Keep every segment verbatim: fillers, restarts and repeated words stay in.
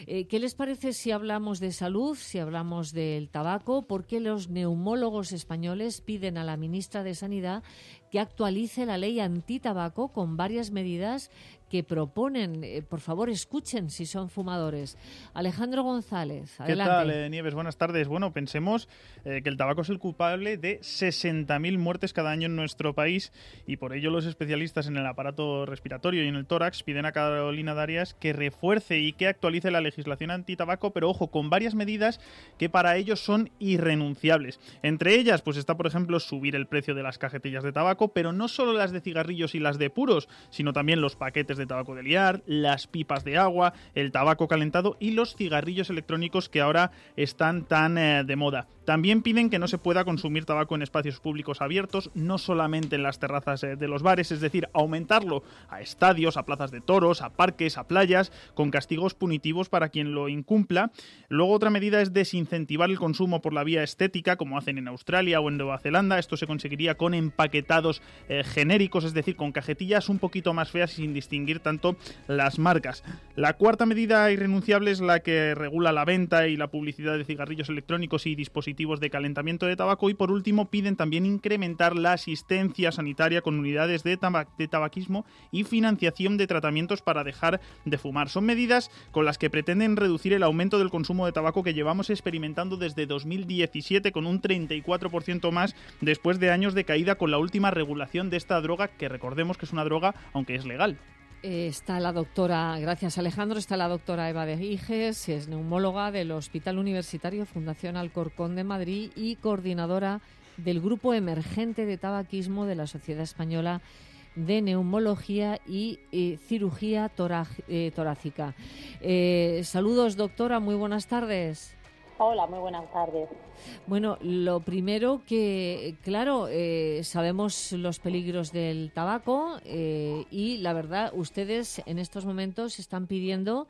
Eh, ¿Qué les parece si hablamos de salud, si hablamos del tabaco? ¿Por qué los neumólogos españoles piden a la ministra de Sanidad que actualice la ley antitabaco con varias medidas que proponen? Eh, por favor, escuchen si son fumadores. Alejandro González, adelante. ¿Qué tal, eh, Nieves? Buenas tardes. Bueno, pensemos eh, que el tabaco es el culpable de sesenta mil muertes cada año en nuestro país y por ello los especialistas en el aparato respiratorio y en el tórax piden a Carolina Darias que refuerce y que actualice la legislación antitabaco, pero ojo, con varias medidas que para ellos son irrenunciables. Entre ellas, pues está, por ejemplo, subir el precio de las cajetillas de tabaco, pero no solo las de cigarrillos y las de puros, sino también los paquetes de tabaco de liar, las pipas de agua, el tabaco calentado y los cigarrillos electrónicos que ahora están tan eh, de moda. También piden que no se pueda consumir tabaco en espacios públicos abiertos, no solamente en las terrazas eh, de los bares, es decir, aumentarlo a estadios, a plazas de toros, a parques, a playas, con castigos punitivos para quien lo incumpla. Luego otra medida es desincentivar el consumo por la vía estética, como hacen en Australia o en Nueva Zelanda. Esto se conseguiría con empaquetados eh, genéricos, es decir, con cajetillas un poquito más feas y sin distinguir tanto las marcas. La cuarta medida irrenunciable es la que regula la venta y la publicidad de cigarrillos electrónicos y dispositivos de calentamiento de tabaco. Y por último piden también incrementar la asistencia sanitaria con unidades de, tabac- de tabaquismo y financiación de tratamientos para dejar de fumar. Son medidas con las que pretenden reducir el aumento del consumo de tabaco que llevamos experimentando desde dos mil diecisiete con un treinta y cuatro por ciento más después de años de caída con la última regulación de esta droga, que recordemos que es una droga aunque es legal. Eh, está la doctora, gracias Alejandro, está la doctora Eva de Giges, es neumóloga del Hospital Universitario Fundación Alcorcón de Madrid y coordinadora del Grupo Emergente de Tabaquismo de la Sociedad Española de Neumología y eh, Cirugía tora- eh, Torácica. Eh, saludos, doctora, muy buenas tardes. Hola, muy buenas tardes. Bueno, lo primero que, claro, eh, sabemos los peligros del tabaco eh, y la verdad, ustedes en estos momentos están pidiendo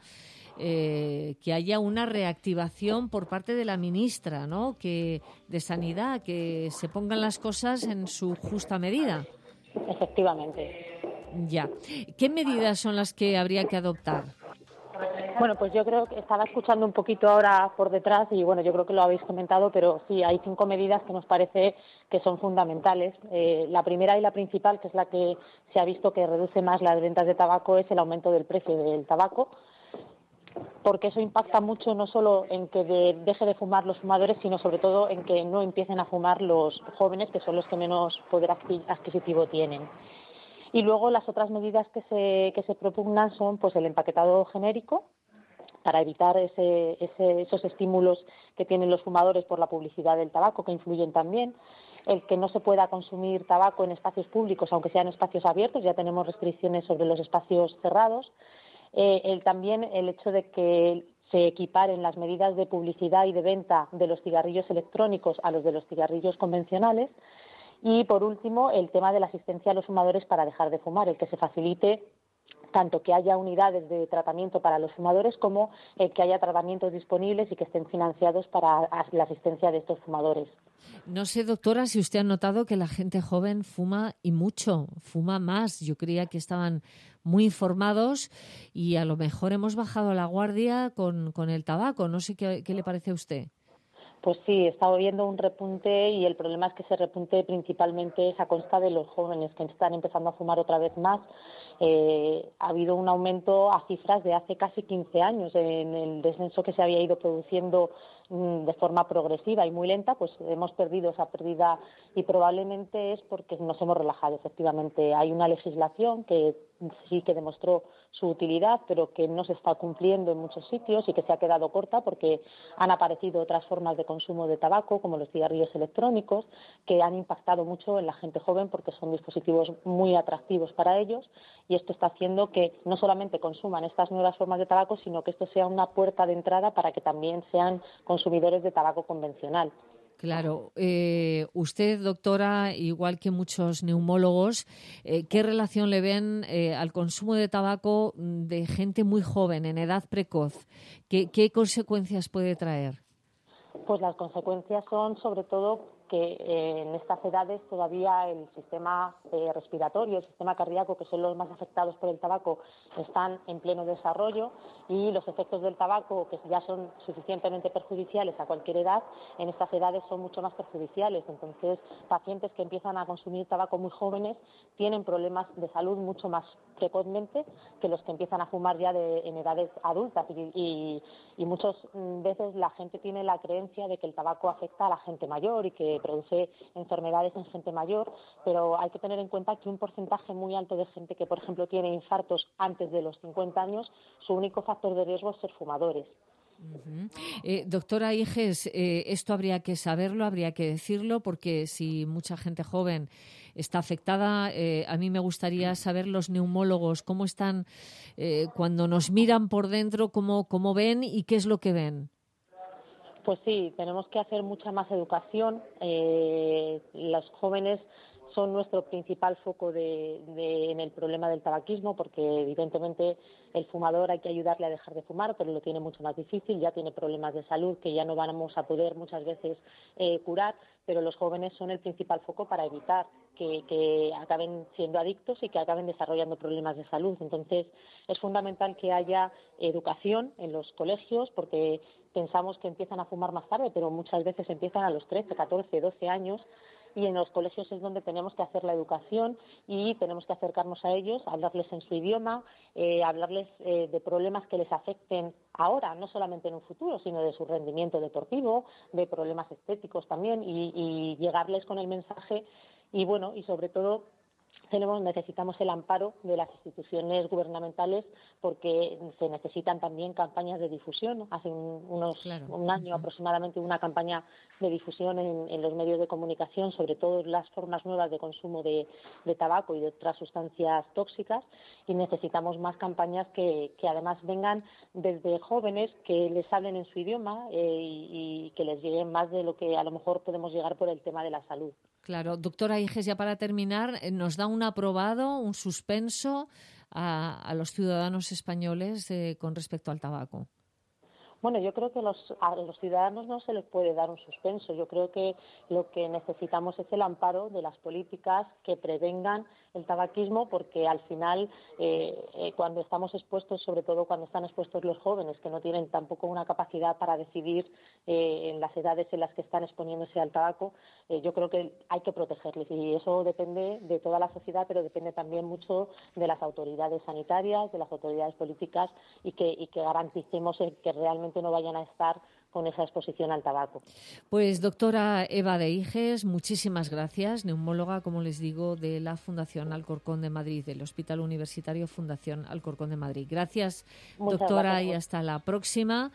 eh, que haya una reactivación por parte de la ministra, ¿no?, que de Sanidad, que se pongan las cosas en su justa medida. Efectivamente. Ya. ¿Qué medidas son las que habría que adoptar? Bueno, pues yo creo que estaba escuchando un poquito ahora por detrás y bueno, yo creo que lo habéis comentado, pero sí, hay cinco medidas que nos parece que son fundamentales. Eh, la primera y la principal, que es la que se ha visto que reduce más las ventas de tabaco, es el aumento del precio del tabaco, porque eso impacta mucho no solo en que de, deje de fumar los fumadores, sino sobre todo en que no empiecen a fumar los jóvenes, que son los que menos poder adquisitivo tienen. Y luego las otras medidas que se, que se propugnan son pues el empaquetado genérico, para evitar ese, ese, esos estímulos que tienen los fumadores por la publicidad del tabaco, que influyen también, el que no se pueda consumir tabaco en espacios públicos, aunque sean espacios abiertos, ya tenemos restricciones sobre los espacios cerrados, eh, el, también el hecho de que se equiparen las medidas de publicidad y de venta de los cigarrillos electrónicos a los de los cigarrillos convencionales, y por último el tema de la asistencia a los fumadores para dejar de fumar, el que se facilite tanto que haya unidades de tratamiento para los fumadores como eh, que haya tratamientos disponibles y que estén financiados para la asistencia de estos fumadores. No sé, doctora, si usted ha notado que la gente joven fuma y mucho, fuma más. Yo creía que estaban muy informados y a lo mejor hemos bajado la guardia con, con el tabaco. No sé qué, qué le parece a usted. Pues sí, he estado viendo un repunte y el problema es que ese repunte principalmente es a consta de los jóvenes que están empezando a fumar otra vez más. Eh, ha habido un aumento a cifras de hace casi quince años en el descenso que se había ido produciendo mmm, de forma progresiva y muy lenta, pues hemos perdido esa pérdida y probablemente es porque nos hemos relajado. Efectivamente, hay una legislación que sí que demostró su utilidad, pero que no se está cumpliendo en muchos sitios y que se ha quedado corta porque han aparecido otras formas de consumo de tabaco, como los cigarrillos electrónicos, que han impactado mucho en la gente joven porque son dispositivos muy atractivos para ellos, y esto está haciendo que no solamente consuman estas nuevas formas de tabaco, sino que esto sea una puerta de entrada para que también sean consumidores de tabaco convencional. Claro. Eh, usted, doctora, igual que muchos neumólogos, eh, ¿qué relación le ven eh, al consumo de tabaco de gente muy joven, en edad precoz? ¿Qué, qué consecuencias puede traer? Pues las consecuencias son, sobre todo, que eh, en estas edades todavía el sistema eh, respiratorio, el sistema cardíaco, que son los más afectados por el tabaco, están en pleno desarrollo, y los efectos del tabaco, que ya son suficientemente perjudiciales a cualquier edad, en estas edades son mucho más perjudiciales. Entonces, pacientes que empiezan a consumir tabaco muy jóvenes tienen problemas de salud mucho más precozmente que los que empiezan a fumar ya de, en edades adultas, y, y, y muchas veces la gente tiene la creencia de que el tabaco afecta a la gente mayor y que produce enfermedades en gente mayor, pero hay que tener en cuenta que un porcentaje muy alto de gente que, por ejemplo, tiene infartos antes de los cincuenta años, su único factor de riesgo es ser fumadores. Uh-huh. Eh, doctora Higes, eh, esto habría que saberlo, habría que decirlo, porque si mucha gente joven está afectada, eh, a mí me gustaría saber los neumólogos cómo están, eh, cuando nos miran por dentro, cómo, cómo ven y qué es lo que ven. Pues sí, tenemos que hacer mucha más educación. Eh, los jóvenes son nuestro principal foco de, de, en el problema del tabaquismo, porque evidentemente el fumador hay que ayudarle a dejar de fumar, pero lo tiene mucho más difícil, ya tiene problemas de salud que ya no vamos a poder muchas veces eh, curar, pero los jóvenes son el principal foco para evitar que, que acaben siendo adictos y que acaben desarrollando problemas de salud. Entonces, es fundamental que haya educación en los colegios, porque pensamos que empiezan a fumar más tarde, pero muchas veces empiezan a los trece, catorce, doce años, y en los colegios es donde tenemos que hacer la educación y tenemos que acercarnos a ellos, hablarles en su idioma, eh, hablarles eh, de problemas que les afecten ahora, no solamente en un futuro, sino de su rendimiento deportivo, de problemas estéticos también, y, y llegarles con el mensaje. Y bueno, y sobre todo tenemos, necesitamos el amparo de las instituciones gubernamentales, porque se necesitan también campañas de difusión. Hace un, unos, claro. un año aproximadamente una campaña de difusión en, en los medios de comunicación sobre todas las formas nuevas de consumo de, de tabaco y de otras sustancias tóxicas, y necesitamos más campañas que, que además vengan desde jóvenes, que les hablen en su idioma eh, y, y que les lleguen más de lo que a lo mejor podemos llegar por el tema de la salud. Claro. Doctora Higes, ya para terminar, ¿nos da un aprobado, un suspenso a, a los ciudadanos españoles eh, con respecto al tabaco? Bueno, yo creo que los, a los ciudadanos no se les puede dar un suspenso. Yo creo que lo que necesitamos es el amparo de las políticas que prevengan el tabaquismo, porque al final, eh, eh, cuando estamos expuestos, sobre todo cuando están expuestos los jóvenes, que no tienen tampoco una capacidad para decidir eh, en las edades en las que están exponiéndose al tabaco, eh, yo creo que hay que protegerles, y eso depende de toda la sociedad, pero depende también mucho de las autoridades sanitarias, de las autoridades políticas, y que, y que garanticemos el que realmente no vayan a estar con esa exposición al tabaco. Pues doctora Eva de Higes, muchísimas gracias, neumóloga, como les digo, de la Fundación Alcorcón de Madrid, del Hospital Universitario Fundación Alcorcón de Madrid. Gracias, Muchas doctora, gracias. y hasta la próxima.